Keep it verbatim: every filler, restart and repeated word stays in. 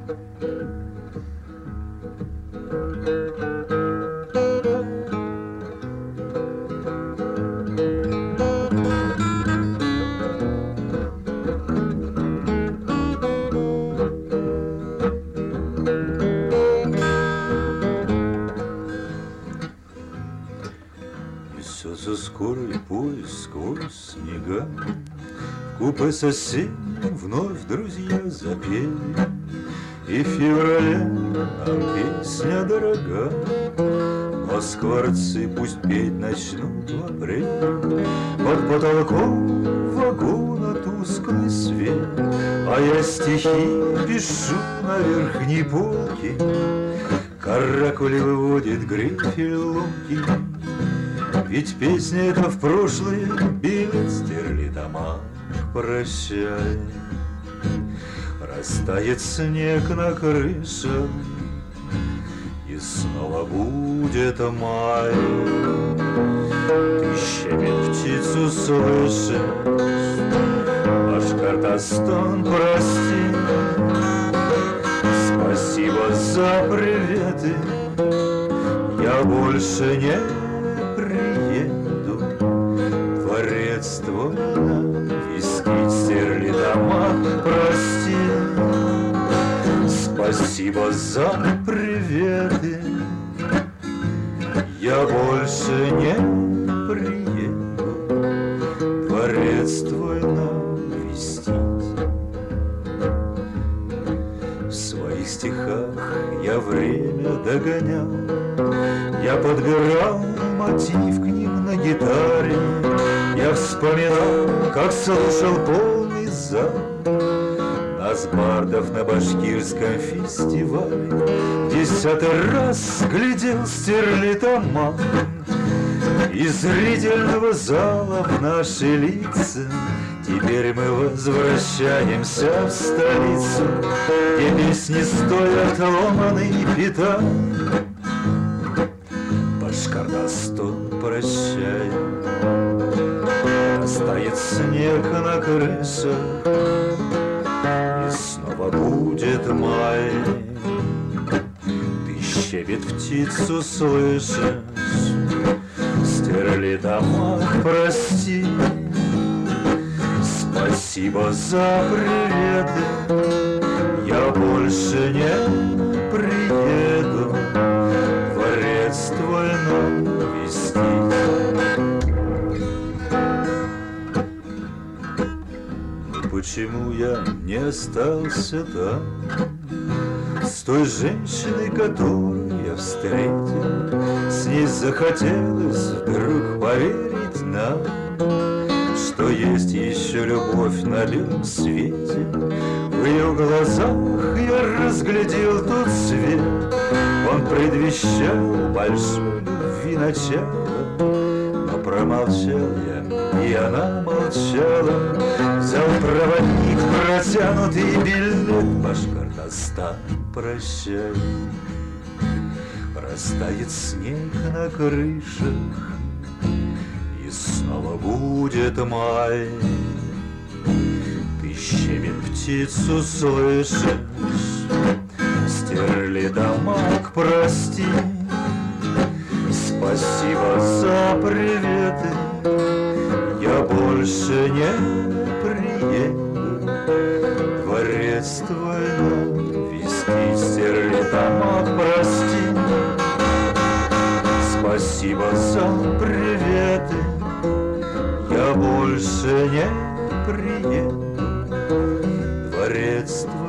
Несется скорый поезд сквозь снега, в купе соседнем вновь друзья запели, и в феврале нам песня дорога, но скворцы пусть петь начнут в апреле. Под потолком вагона тусклый свет, а я стихи пишу на верхней полке. Каракули выводит грифель ломки, ведь песня эта в прошлое билет стерлитамак. Прощай, растает снег на крыше, и снова будет май. Ты щебет птицу слышишь, Башкортостан, прости. Спасибо за приветы, я больше не приеду. Дворец твой навестить, стерлитамак, прости. Спасибо за приветы, я больше не приеду. Дворец твой навестить. В своих стихах я время догонял, я подбирал мотив к ним на гитаре. Я вспоминал, как слушал полный зал нас, бардов, на башкирском фестивале. Десятый раз глядел стерлитамак из зрительного зала в наши лица. Теперь мы возвращаемся в столицу, где песни стоят ломаный пятак. Башкортостан, прощай, растает снег на крышах, и снова будет май. Ты щебет птицу слышишь, стерлитамак, прости. Спасибо за приветы, я больше не приеду. Дворец твой навестить. Но почему я не остался там с той женщиной, которую я встретил? С ней захотелось вдруг поверить нам, что есть еще любовь на белом свете. В ее глазах я разглядел тот свет, он предвещал большой любви начало. Но промолчал я, и она молчала. Взял проводник протянутый билет. Башкортостан, прощай, растает снег на крышах, и снова будет май. Ты щебет птицу слышишь, стерлитамак, прости. Спасибо за приветы, я больше не приеду. Дворец твой навестить, стерлитамак, прости. Спасибо за приветы, я больше не приеду. Дворец твой